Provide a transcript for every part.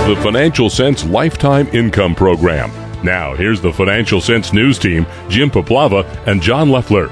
the Financial Sense Lifetime Income Program. Now, here's the Financial Sense News team, Jim Paplava and John Leffler.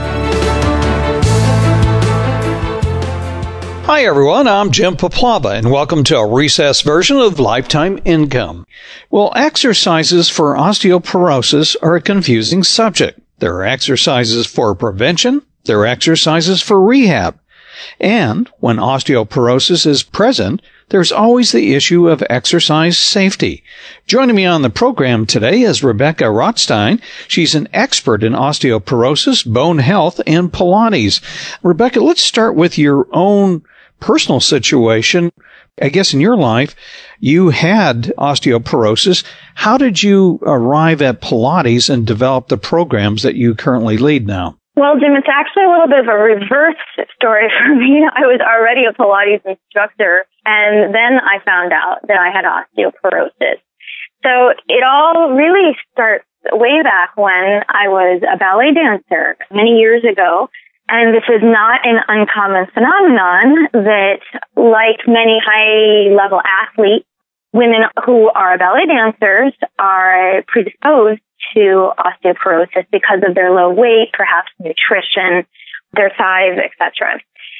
Hi, everyone. I'm Jim Paplava, and welcome to a recessed version of Lifetime Income. Well, exercises for osteoporosis are a confusing subject. There are exercises for prevention. There are exercises for rehab. And when osteoporosis is present, there's always the issue of exercise safety. Joining me on the program today is Rebecca Rothstein. She's an expert in osteoporosis, bone health, and Pilates. Rebecca, let's start with your own personal situation. I guess in your life, you had osteoporosis. How did you arrive at Pilates and develop the programs that you currently lead now? Well, Jim, it's actually a little bit of a reverse story for me. I was already a Pilates instructor, and then I found out that I had osteoporosis. So it all really starts way back when I was a ballet dancer many years ago. And this is not an uncommon phenomenon that, like many high-level athletes, women who are ballet dancers are predisposed to osteoporosis because of their low weight, perhaps nutrition, their size, etc.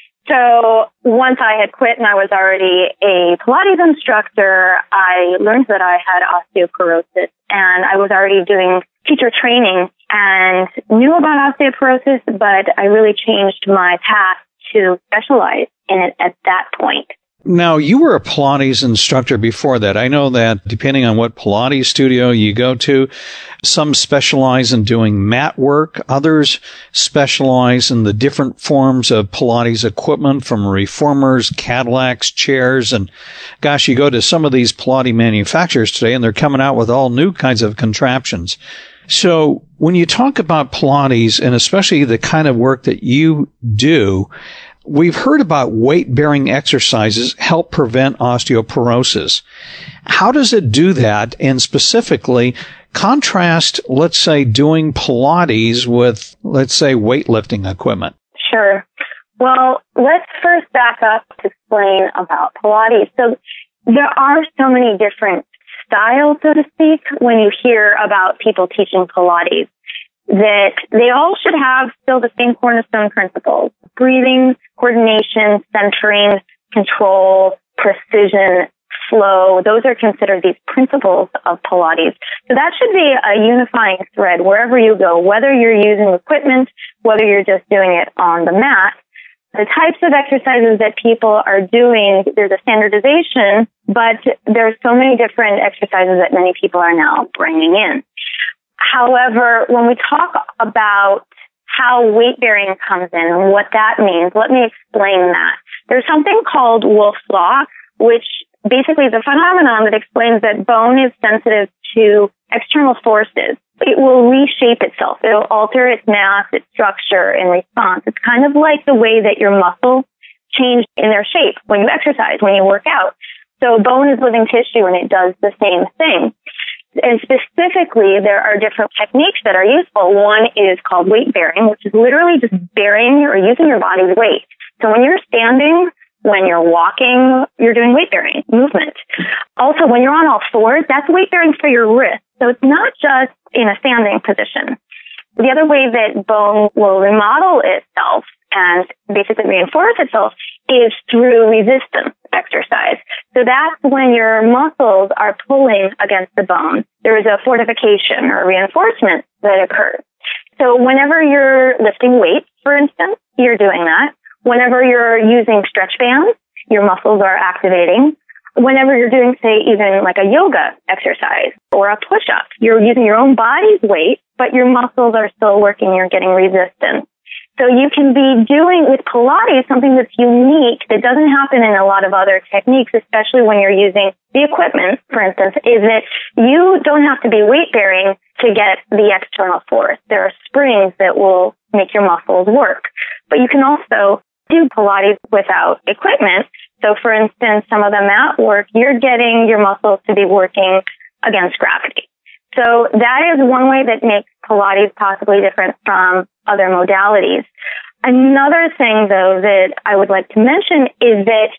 So once I had quit and I was already a Pilates instructor, I learned that I had osteoporosis, and I was already doing teacher training and knew about osteoporosis, but I really changed my path to specialize in it at that point. Now, you were a Pilates instructor before that. I know that depending on what Pilates studio you go to, some specialize in doing mat work. Others specialize in the different forms of Pilates equipment, from reformers, Cadillacs, chairs. And gosh, you go to some of these Pilates manufacturers today and they're coming out with all new kinds of contraptions. So when you talk about Pilates, and especially the kind of work that you do, we've heard about weight-bearing exercises help prevent osteoporosis. How does it do that? And specifically, contrast, let's say, doing Pilates with, let's say, weightlifting equipment. Sure. Well, let's first back up to explain about Pilates. So there are so many different styles, so to speak, when you hear about people teaching Pilates, that they all should have still the same cornerstone principles: breathing, coordination, centering, control, precision, flow. Those are considered these principles of Pilates. So that should be a unifying thread wherever you go, whether you're using equipment, whether you're just doing it on the mat. The types of exercises that people are doing, there's a standardization, but there's so many different exercises that many people are now bringing in. However, when we talk about how weight bearing comes in and what that means, let me explain that. There's something called Wolff's Law, which basically is a phenomenon that explains that bone is sensitive to external forces. It will reshape itself. It'll alter its mass, its structure in response. It's kind of like the way that your muscles change in their shape when you exercise, when you work out. So bone is living tissue and it does the same thing. And specifically, there are different techniques that are useful. One is called weight bearing, which is literally just bearing or using your body's weight. So when you're standing, when you're walking, you're doing weight bearing movement. Also, when you're on all fours, that's weight bearing for your wrist. So it's not just in a standing position. The other way that bone will remodel itself and basically reinforce itself is through resistance exercise. So that's when your muscles are pulling against the bone. There is a fortification or reinforcement that occurs. So whenever you're lifting weights, for instance, you're doing that. Whenever you're using stretch bands, your muscles are activating. Whenever you're doing, say, even like a yoga exercise or a push-up, you're using your own body's weight, but your muscles are still working. You're getting resistance. So you can be doing with Pilates something that's unique that doesn't happen in a lot of other techniques, especially when you're using the equipment, for instance, is that you don't have to be weight-bearing to get the external force. There are springs that will make your muscles work. But you can also do Pilates without equipment. So, for instance, some of the mat work, you're getting your muscles to be working against gravity. So that is one way that makes Pilates possibly different from other modalities. Another thing, though, that I would like to mention is that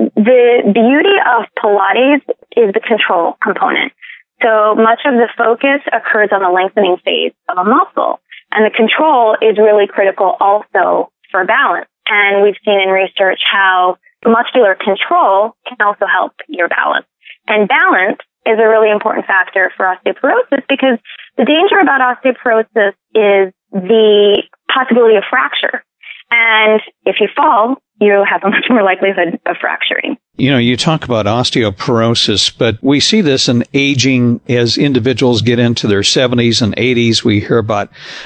the beauty of Pilates is the control component. So much of the focus occurs on the lengthening phase of a muscle. And the control is really critical also for balance. And we've seen in research how muscular control can also help your balance. And balance is a really important factor for osteoporosis because the danger about osteoporosis is the possibility of fracture. And if you fall, you have a much more likelihood of fracturing. You know, you talk about osteoporosis, but we see this in aging as individuals get into their 70s and 80s. We hear about,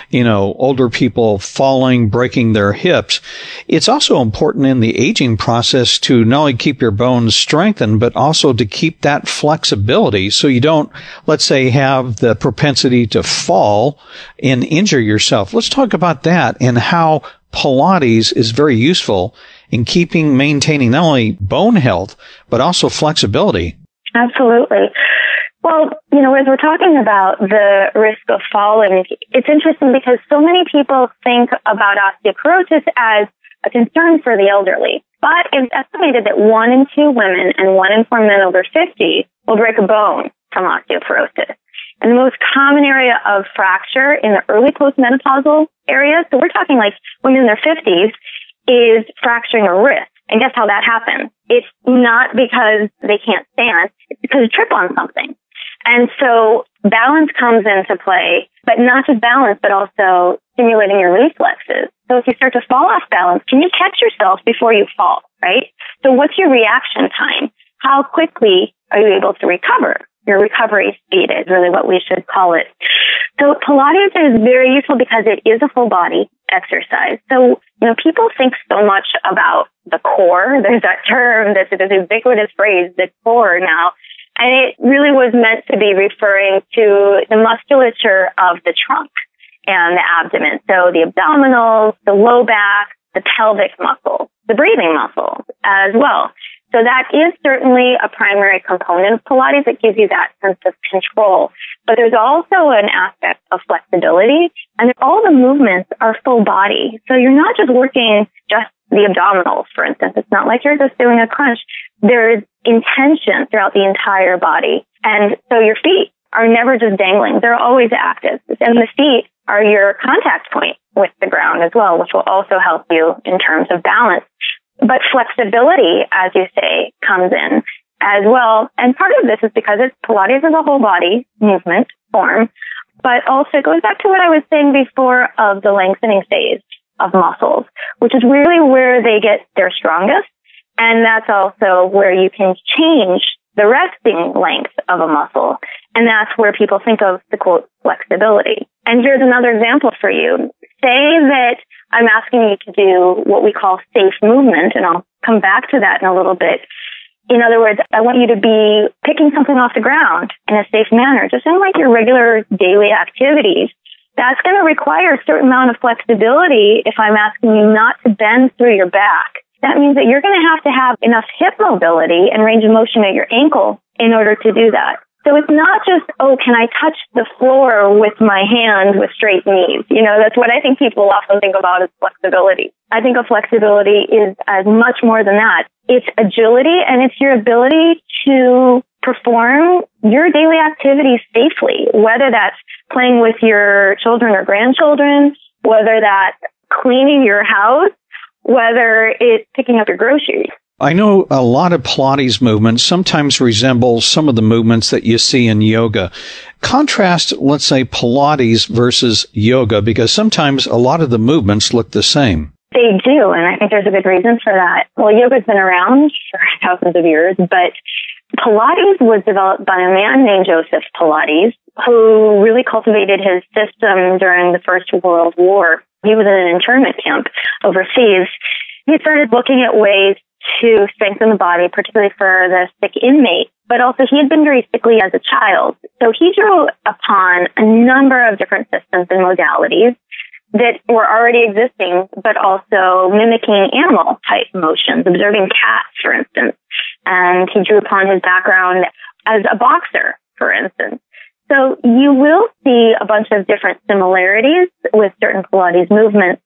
older people falling, breaking their hips. It's also important in the aging process to not only keep your bones strengthened, but also to keep that flexibility so you don't, let's say, have the propensity to fall and injure yourself. Let's talk about that and how Pilates is very useful in maintaining not only bone health, but also flexibility. Absolutely. Well, as we're talking about the risk of falling, it's interesting because so many people think about osteoporosis as a concern for the elderly. But it's estimated that 1 in 2 women and 1 in 4 men over 50 will break a bone from osteoporosis. And the most common area of fracture in the early postmenopausal area, so we're talking like women in their 50s, is fracturing a wrist. And guess how that happens? It's not because they can't stand, it's because you trip on something. And so balance comes into play, but not just balance, but also stimulating your reflexes. So if you start to fall off balance, can you catch yourself before you fall, right? So what's your reaction time? How quickly are you able to recover? Your recovery speed is really what we should call it. So Pilates is very useful because it is a full body exercise. So, people think so much about the core. There's that term, this ubiquitous phrase, the core now. And it really was meant to be referring to the musculature of the trunk and the abdomen. So the abdominals, the low back, the pelvic muscles, the breathing muscles as well. So that is certainly a primary component of Pilates that gives you that sense of control. But there's also an aspect of flexibility, and all the movements are full body. So you're not just working just the abdominals, for instance. It's not like you're just doing a crunch. There's intention throughout the entire body. And so your feet are never just dangling. They're always active. And the feet are your contact point with the ground as well, which will also help you in terms of balance. But flexibility, as you say, comes in as well. And part of this is because Pilates is a whole body movement form, but also it goes back to what I was saying before of the lengthening phase of muscles, which is really where they get their strongest. And that's also where you can change the resting length of a muscle. And that's where people think of the quote flexibility. And here's another example for you. Say that I'm asking you to do what we call safe movement, and I'll come back to that in a little bit. In other words, I want you to be picking something off the ground in a safe manner, just in like your regular daily activities. That's going to require a certain amount of flexibility if I'm asking you not to bend through your back. That means that you're going to have enough hip mobility and range of motion at your ankle in order to do that. So it's not just, can I touch the floor with my hand with straight knees? That's what I think people often think about as flexibility. I think of flexibility is as much more than that. It's agility, and it's your ability to perform your daily activities safely, whether that's playing with your children or grandchildren, whether that's cleaning your house, whether it's picking up your groceries. I know a lot of Pilates movements sometimes resemble some of the movements that you see in yoga. Contrast, let's say, Pilates versus yoga, because sometimes a lot of the movements look the same. They do, and I think there's a good reason for that. Well, yoga's been around for thousands of years, but Pilates was developed by a man named Joseph Pilates, who really cultivated his system during the First World War. He was in an internment camp overseas. He started looking at ways to strengthen the body, particularly for the sick inmate. But also he had been very sickly as a child. So he drew upon a number of different systems and modalities that were already existing, but also mimicking animal type motions, observing cats, for instance. And he drew upon his background as a boxer, for instance. So you will see a bunch of different similarities with certain Pilates movements.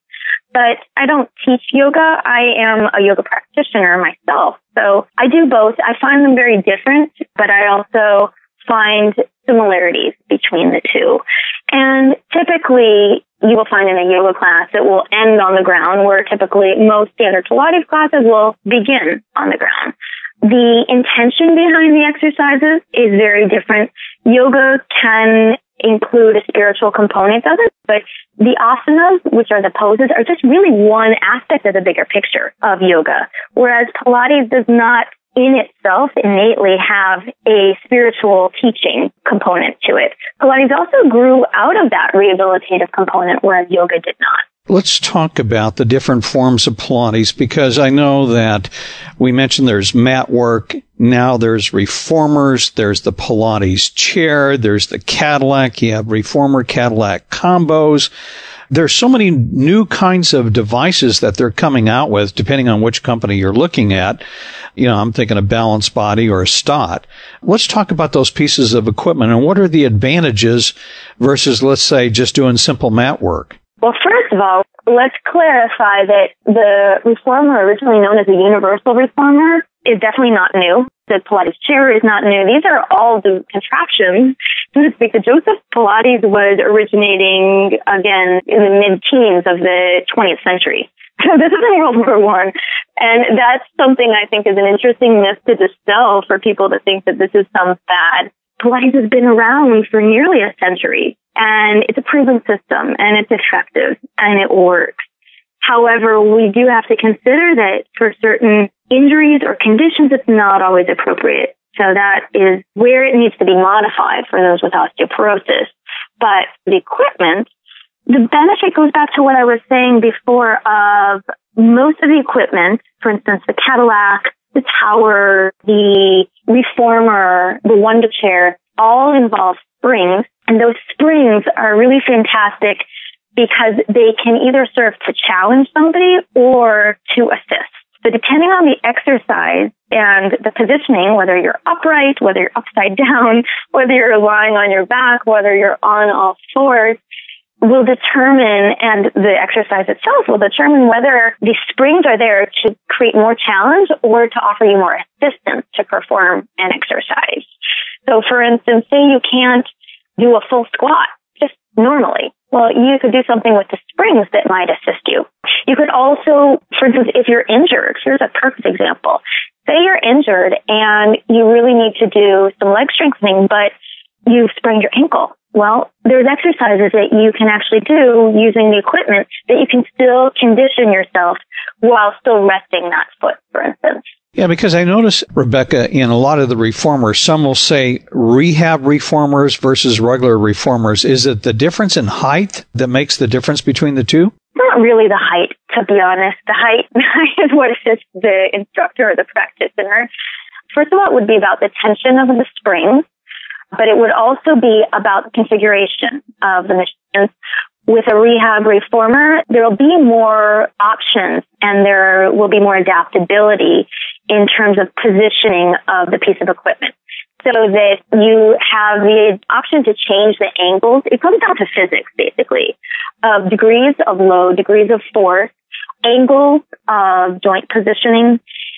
but I don't teach yoga. I am a yoga practitioner myself. So I do both. I find them very different, but I also find similarities between the two. And typically, you will find in a yoga class it will end on the ground, where typically most standard Pilates classes will begin on the ground. The intention behind the exercises is very different. Yoga can include a spiritual component of it, but the asanas, which are the poses, are just really one aspect of the bigger picture of yoga, whereas Pilates does not in itself innately have a spiritual teaching component to it. Pilates also grew out of that rehabilitative component, whereas yoga did not. Let's talk about the different forms of Pilates, because I know that we mentioned there's mat work. Now there's reformers. There's the Pilates chair. There's the Cadillac. You have reformer Cadillac combos. There's so many new kinds of devices that they're coming out with, depending on which company you're looking at. You know, I'm thinking a Balance Body or a Stott. Let's talk about those pieces of equipment and what are the advantages versus, let's say, just doing simple mat work. Well, first of all, let's clarify that the reformer, originally known as the universal reformer, is definitely not new. The Pilates chair is not new. These are all the contraptions, so to speak. The Joseph Pilates was originating, again, in the mid-teens of the 20th century. So this is in World War I. And that's something I think is an interesting myth to dispel for people to think that this is some fad. Pilates has been around for nearly a century, and it's a proven system, and it's effective, and it works. However, we do have to consider that for certain injuries or conditions, it's not always appropriate. So that is where it needs to be modified for those with osteoporosis. But the equipment, the benefit goes back to what I was saying before of most of the equipment, for instance, the Cadillac, the tower, the reformer, the Wonder chair, all involve springs. And those springs are really fantastic because they can either serve to challenge somebody or to assist. So depending on the exercise and the positioning, whether you're upright, whether you're upside down, whether you're lying on your back, whether you're on all fours, will determine, and the exercise itself will determine whether the springs are there to create more challenge or to offer you more assistance to perform an exercise. So for instance, say you can't do a full squat just normally. Well, you could do something with the springs that might assist you. You could also, for instance, if you're injured, here's a perfect example. Say you're injured and you really need to do some leg strengthening, but you've sprained your ankle. Well, there's exercises that you can actually do using the equipment that you can still condition yourself while still resting that foot, for instance. Yeah, because I notice, Rebecca, in a lot of the reformers, some will say rehab reformers versus regular reformers. Is it the difference in height that makes the difference between the two? Not really the height, to be honest. The height is what assists the instructor or the practitioner. First of all, it would be about the tension of the springs, but it would also be about the configuration of the machines. With a rehab reformer, there will be more options and there will be more adaptability in terms of positioning of the piece of equipment, so that you have the option to change the angles. It comes down to physics, basically, of degrees of load, degrees of force, angles of joint positioning.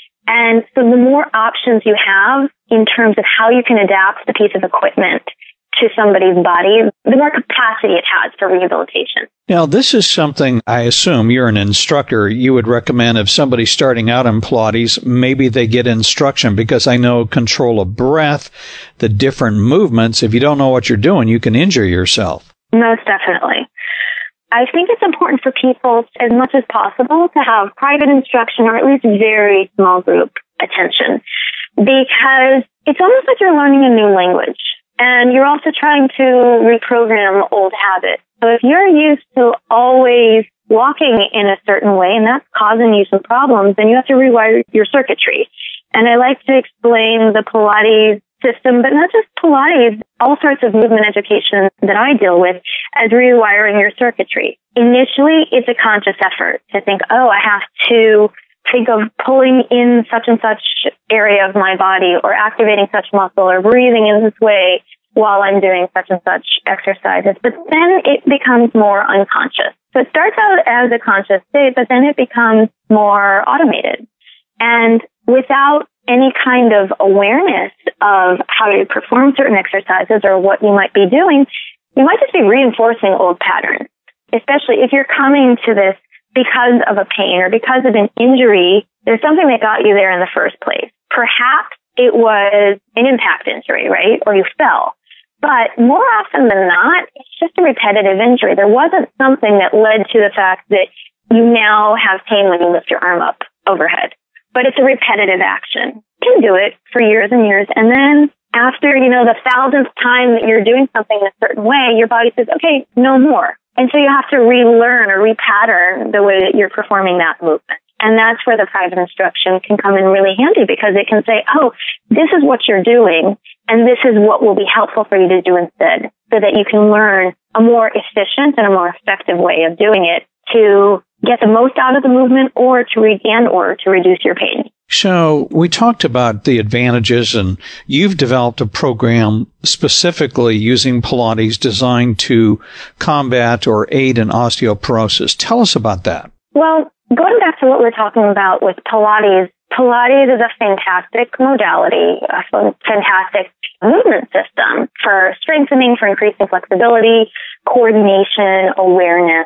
And so the more options you have in terms of how you can adapt the piece of equipment to somebody's body, the more capacity it has for rehabilitation. Now, this is something I assume you're an instructor. You would recommend if somebody's starting out in Pilates, maybe they get instruction, because I know control of breath, the different movements. If you don't know what you're doing, you can injure yourself. Most definitely. I think it's important for people, as much as possible, to have private instruction or at least very small group attention, because it's almost like you're learning a new language. And you're also trying to reprogram old habits. So if you're used to always walking in a certain way and that's causing you some problems, then you have to rewire your circuitry. And I like to explain the Pilates system, but not just Pilates, all sorts of movement education that I deal with as rewiring your circuitry. Initially, it's a conscious effort to think, oh, I have to think of pulling in such and such area of my body or activating such muscle or breathing in this way. while I'm doing such and such exercises. But then it becomes more unconscious. So it starts out as a conscious state, but then it becomes more automated. And without any kind of awareness of how to perform certain exercises or what you might be doing, you might just be reinforcing old patterns, especially if you're coming to this because of a pain or because of an injury. There's something that got you there in the first place. Perhaps it was an impact injury, right? Or you fell. But more often than not, it's just a repetitive injury. There wasn't something that led to the fact that you now have pain when you lift your arm up overhead. But it's a repetitive action. You can do it for years and years. And then after, the 1,000th time that you're doing something in a certain way, your body says, okay, no more. And so you have to relearn or repattern the way that you're performing that movement. And that's where the private instruction can come in really handy, because it can say, oh, this is what you're doing, and this is what will be helpful for you to do instead, so that you can learn a more efficient and a more effective way of doing it to get the most out of the movement or to reduce your pain. So we talked about the advantages, and you've developed a program specifically using Pilates designed to combat or aid in osteoporosis. Tell us about that. Well, going back to what we're talking about with Pilates, Pilates is a fantastic modality, a fantastic movement system for strengthening, for increasing flexibility, coordination, awareness.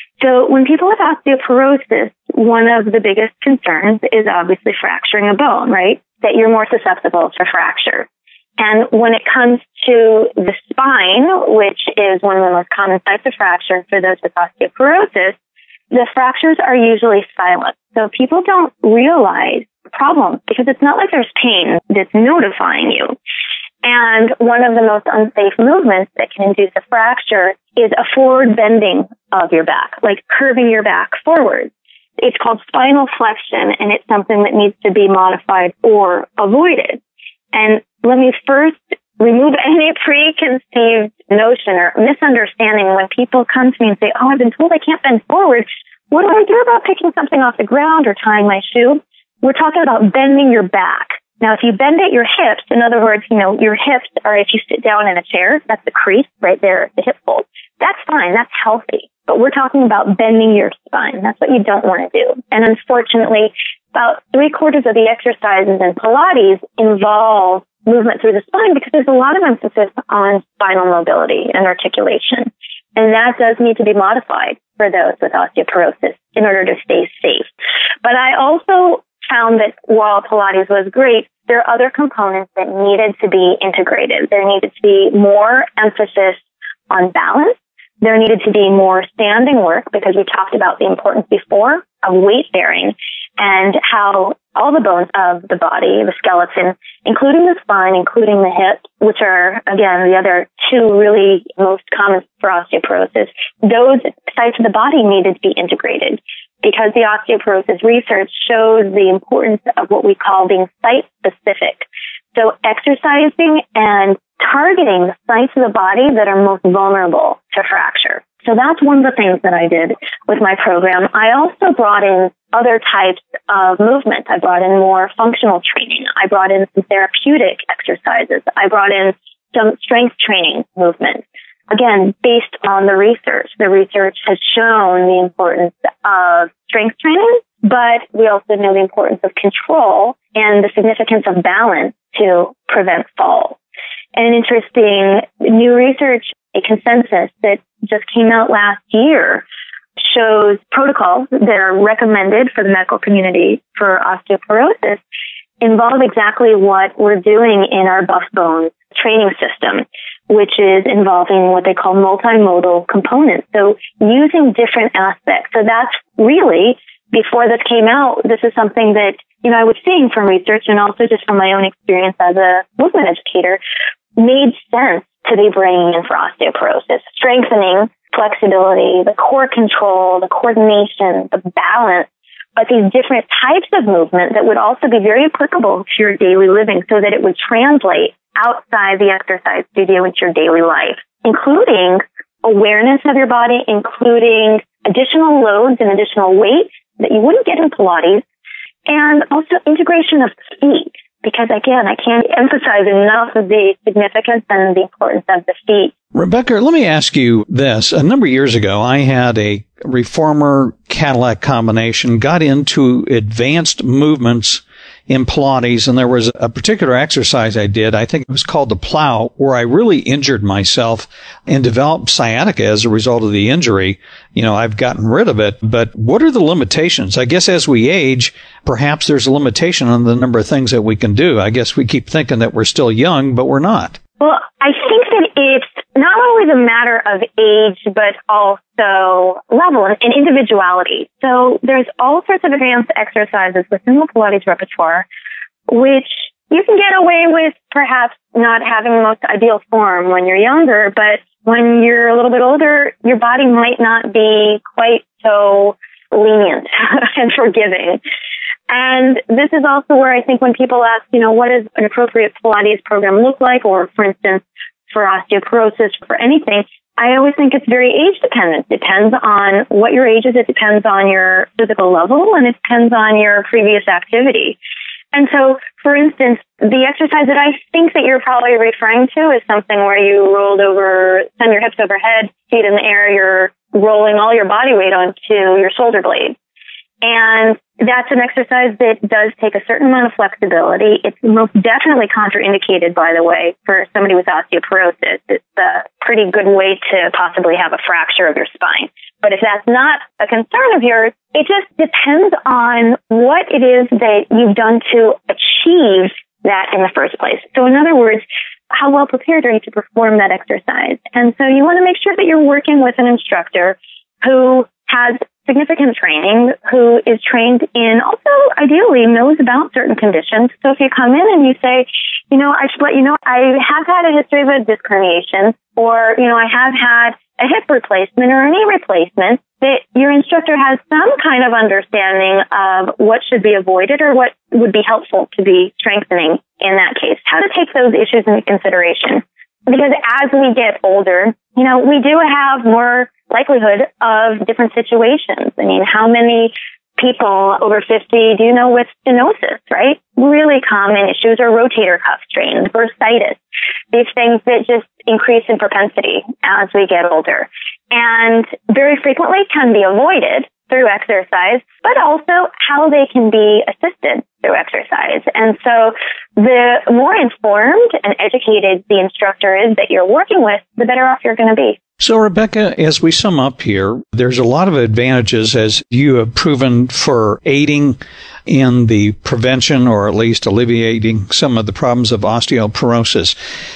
So when people have osteoporosis, one of the biggest concerns is obviously fracturing a bone, right? That you're more susceptible to fracture. And when it comes to the spine, which is one of the most common types of fracture for those with osteoporosis, the fractures are usually silent. So people don't realize the problem because it's not like there's pain that's notifying you. And one of the most unsafe movements that can induce a fracture is a forward bending of your back, like curving your back forward. It's called spinal flexion, and it's something that needs to be modified or avoided. And let me first remove any preconceived notion or misunderstanding when people come to me and say, oh, I've been told I can't bend forward. What do I do about picking something off the ground or tying my shoe? We're talking about bending your back. Now, if you bend at your hips, in other words, your hips are, if you sit down in a chair, that's the crease right there, the hip fold. That's fine. That's healthy. But we're talking about bending your spine. That's what you don't want to do. And unfortunately, about 3/4 of the exercises in Pilates involve movement through the spine because there's a lot of emphasis on spinal mobility and articulation. And that does need to be modified for those with osteoporosis in order to stay safe. But I also found that while Pilates was great, there are other components that needed to be integrated. There needed to be more emphasis on balance. There needed to be more standing work because we talked about the importance before of weight bearing and how all the bones of the body, the skeleton, including the spine, including the hips, which are, again, the other two really most common for osteoporosis, those sites of the body needed to be integrated because the osteoporosis research shows the importance of what we call being site-specific. So exercising and targeting the sites of the body that are most vulnerable to fracture. So that's one of the things that I did with my program. I also brought in other types of movement. I brought in more functional training. I brought in some therapeutic exercises. I brought in some strength training movement. Again, based on the research. The research has shown the importance of strength training, but we also know the importance of control and the significance of balance to prevent falls. And interesting new research, a consensus that just came out last year, shows protocols that are recommended for the medical community for osteoporosis involve exactly what we're doing in our buff bone training system, which is involving what they call multimodal components. So using different aspects. So that's really, before this came out, this is something that, I was seeing from research and also just from my own experience as a movement educator, made sense to be bringing in for osteoporosis, strengthening flexibility, the core control, the coordination, the balance, but these different types of movement that would also be very applicable to your daily living so that it would translate outside the exercise studio into your daily life, including awareness of your body, including additional loads and additional weights that you wouldn't get in Pilates, and also integration of feet, because, again, I can't emphasize enough of the significance and the importance of the feet. Rebecca, let me ask you this. A number of years ago, I had a reformer Cadillac combination, got into advanced movements in Pilates, and there was a particular exercise I did, I think it was called the plow, where I really injured myself and developed sciatica as a result of the injury. You know, I've gotten rid of it, but what are the limitations? I guess as we age, perhaps there's a limitation on the number of things that we can do. I guess we keep thinking that we're still young, but we're not. Well, I think that it's not only the matter of age, but also level and individuality. So there's all sorts of advanced exercises within the Pilates repertoire, which you can get away with perhaps not having the most ideal form when you're younger, but when you're a little bit older, your body might not be quite so lenient and forgiving. And this is also where I think when people ask, you know, what does an appropriate Pilates program look like, or for instance, for osteoporosis, for anything, I always think it's very age dependent. It depends on what your age is, it depends on your physical level, and it depends on your previous activity. And so, for instance, the exercise that I think that you're probably referring to is something where you rolled over, send your hips overhead, feet in the air, you're rolling all your body weight onto your shoulder blades. And that's an exercise that does take a certain amount of flexibility. It's most definitely contraindicated, by the way, for somebody with osteoporosis. It's a pretty good way to possibly have a fracture of your spine. But if that's not a concern of yours, it just depends on what it is that you've done to achieve that in the first place. So in other words, how well prepared are you to perform that exercise? And so you want to make sure that you're working with an instructor who has significant training, who is trained in, also ideally knows about certain conditions. So if you come in and you say, you know, I should let you know, I have had a history of a disc herniation, or, you know, I have had a hip replacement or a knee replacement, that your instructor has some kind of understanding of what should be avoided or what would be helpful to be strengthening in that case. How to take those issues into consideration. Because as we get older, you know, we do have more likelihood of different situations. I mean, how many people over 50 do you know with stenosis, right? Really common issues are rotator cuff strain, bursitis, these things that just increase in propensity as we get older. And very frequently can be avoided through exercise, but also how they can be assisted through exercise. And so the more informed and educated the instructor is that you're working with, the better off you're going to be. So, Rebecca, as we sum up here, there's a lot of advantages, as you have proven, for aiding in the prevention or at least alleviating some of the problems of osteoporosis.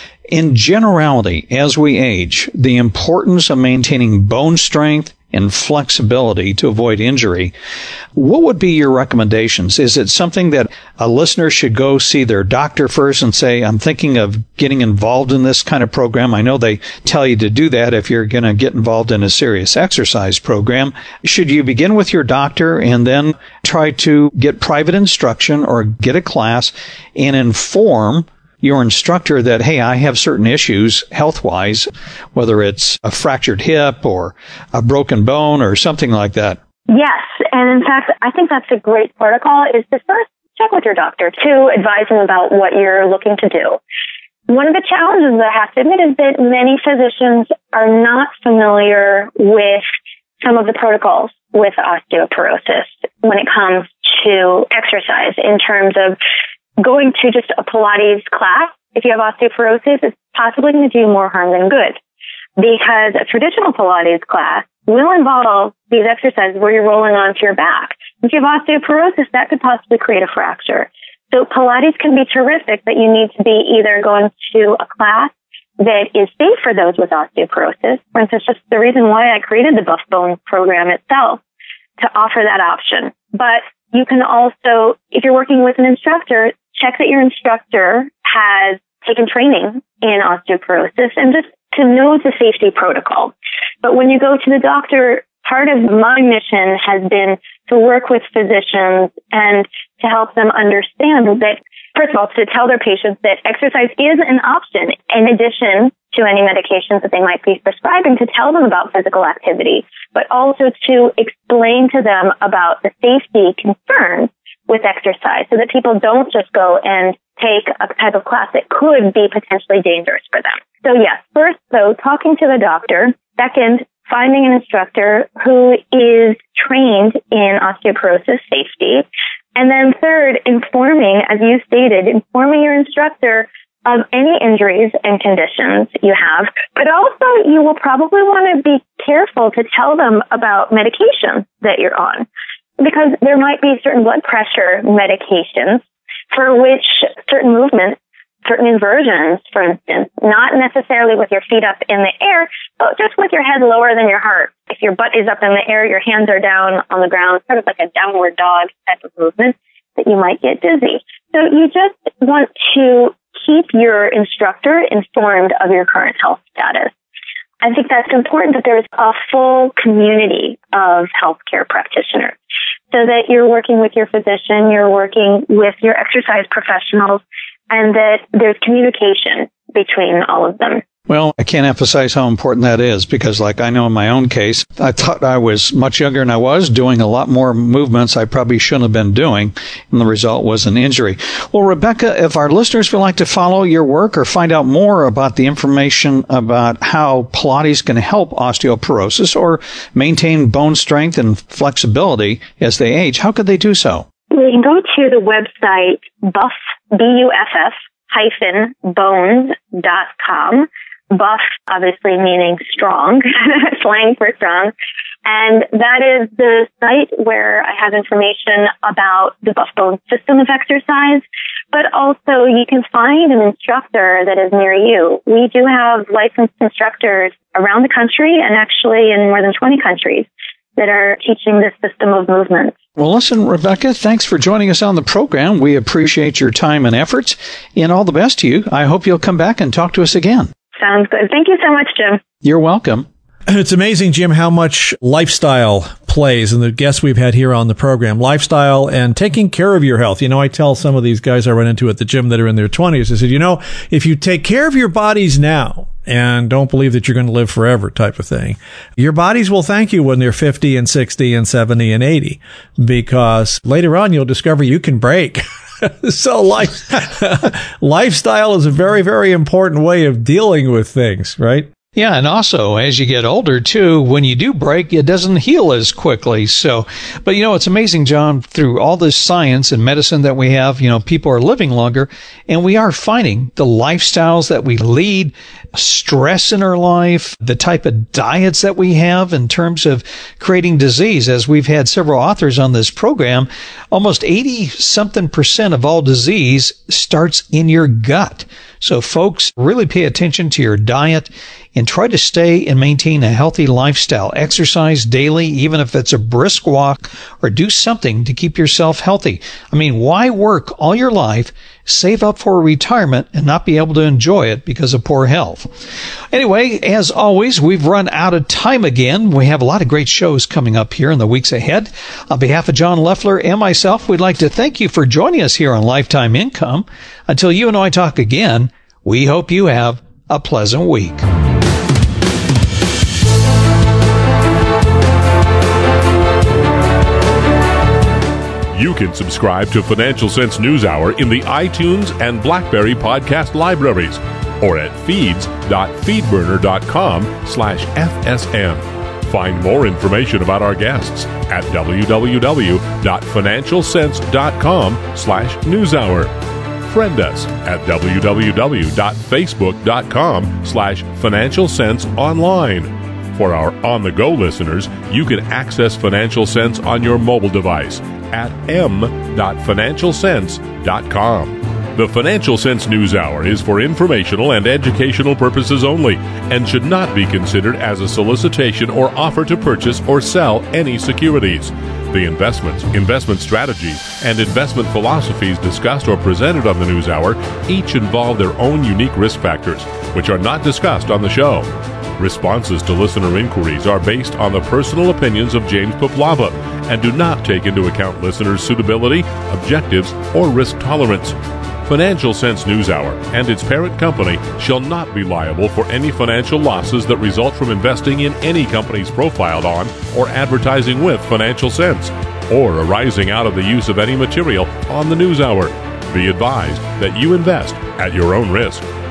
In generality, as we age, the importance of maintaining bone strength and flexibility to avoid injury. What would be your recommendations? Is it something that a listener should go see their doctor first and say, I'm thinking of getting involved in this kind of program? I know they tell you to do that if you're going to get involved in a serious exercise program. Should you begin with your doctor and then try to get private instruction or get a class and inform your instructor that, hey, I have certain issues health-wise, whether it's a fractured hip or a broken bone or something like that? Yes. And in fact, I think that's a great protocol, is to first check with your doctor to advise him about what you're looking to do. One of the challenges that I have to admit is that many physicians are not familiar with some of the protocols with osteoporosis when it comes to exercise, in terms of going to just a Pilates class, if you have osteoporosis, is possibly going to do more harm than good. Because a traditional Pilates class will involve these exercises where you're rolling onto your back. If you have osteoporosis, that could possibly create a fracture. So Pilates can be terrific, but you need to be either going to a class that is safe for those with osteoporosis. For instance, just the reason why I created the Buff Bone program itself, to offer that option. But you can also, if you're working with an instructor, check that your instructor has taken training in osteoporosis and just to know the safety protocol. But when you go to the doctor, part of my mission has been to work with physicians and to help them understand that, first of all, to tell their patients that exercise is an option in addition to any medications that they might be prescribing, to tell them about physical activity, but also to explain to them about the safety concerns with exercise, so that people don't just go and take a type of class that could be potentially dangerous for them. So yes, first though, talking to the doctor. Second, finding an instructor who is trained in osteoporosis safety. And then third, informing, as you stated, informing your instructor of any injuries and conditions you have. But also, you will probably want to be careful to tell them about medication that you're on, because there might be certain blood pressure medications for which certain movements, certain inversions, for instance, not necessarily with your feet up in the air, but just with your head lower than your heart. If your butt is up in the air, your hands are down on the ground, sort of like a downward dog type of movement, that you might get dizzy. So you just want to keep your instructor informed of your current health status. I think that's important, that there's a full community of healthcare practitioners, so that you're working with your physician, you're working with your exercise professionals, and that there's communication between all of them. Well, I can't emphasize how important that is, because like I know in my own case, I thought I was much younger than I was, doing a lot more movements I probably shouldn't have been doing, and the result was an injury. Well, Rebecca, if our listeners would like to follow your work or find out more about the information about how Pilates can help osteoporosis or maintain bone strength and flexibility as they age, how could they do so? You can go to the website buff, BUFF-bones.com. Buff, obviously meaning strong, slang for strong. And that is the site where I have information about the Buff Bones system of exercise, but also you can find an instructor that is near you. We do have licensed instructors around the country, and actually in more than 20 countries, that are teaching this system of movement. Well, listen, Rebecca, thanks for joining us on the program. We appreciate your time and efforts, and all the best to you. I hope you'll come back and talk to us again. Sounds good. Thank you so much, Jim. You're welcome. It's amazing, Jim, how much lifestyle plays, and the guests we've had here on the program, lifestyle and taking care of your health. You know, I tell some of these guys I run into at the gym that are in their 20s, I said, you know, if you take care of your bodies now and don't believe that you're going to live forever type of thing, your bodies will thank you when they're 50 and 60 and 70 and 80, because later on you'll discover you can break. So lifestyle is a very, very important way of dealing with things, right? Yeah, and also, as you get older, too, when you do break, it doesn't heal as quickly. So, but you know, it's amazing, John, through all this science and medicine that we have, you know, people are living longer, and we are finding the lifestyles that we lead, stress in our life, the type of diets that we have in terms of creating disease. As we've had several authors on this program, almost 80-something% of all disease starts in your gut. So folks, really pay attention to your diet and try to stay and maintain a healthy lifestyle. Exercise daily, even if it's a brisk walk, or do something to keep yourself healthy. I mean, why work all your life, save up for retirement, and not be able to enjoy it because of poor health? Anyway, as always, we've run out of time again. We have a lot of great shows coming up here in the weeks ahead. On behalf of John Leffler and myself, we'd like to thank you for joining us here on Lifetime Income. Until you and I talk again, we hope you have a pleasant week. You can subscribe to Financial Sense News Hour in the iTunes and BlackBerry podcast libraries, or at feeds.feedburner.com/FSN. Find more information about our guests at www.financialsense.com/newshour. Friend us at www.facebook.com/financialsenseonline. For our on-the-go listeners, you can access Financial Sense on your mobile device at m.financialsense.com. The Financial Sense News Hour is for informational and educational purposes only and should not be considered as a solicitation or offer to purchase or sell any securities. The investments, investment strategies, and investment philosophies discussed or presented on the News Hour each involve their own unique risk factors, which are not discussed on the show. Responses to listener inquiries are based on the personal opinions of James Poplava and do not take into account listeners' suitability, objectives, or risk tolerance. Financial Sense News Hour and its parent company shall not be liable for any financial losses that result from investing in any companies profiled on or advertising with Financial Sense, or arising out of the use of any material on the News Hour. Be advised that you invest at your own risk.